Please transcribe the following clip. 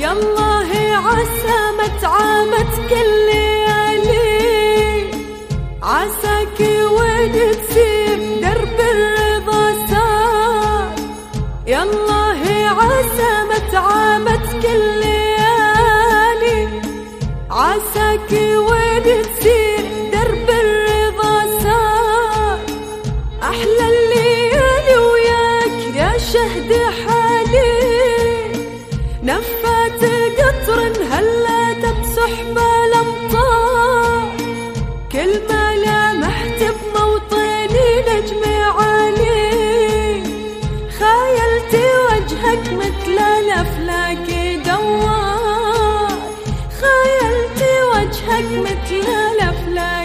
يالله عسامت عامت كل ليالي، عساك وين تسير درب الرضا سار. يالله عسامت عامت كل ليالي، عساك وين تسير درب الرضا سار. أحلى الليالي وياك يا شهد حالي، نفات قطر هلت بسحب الأمطار. كل ما لمحت بموطني نجم عالي، خايلت وجهك مثل الأفلاك دوار. خايلت وجهك مثل الأفلاك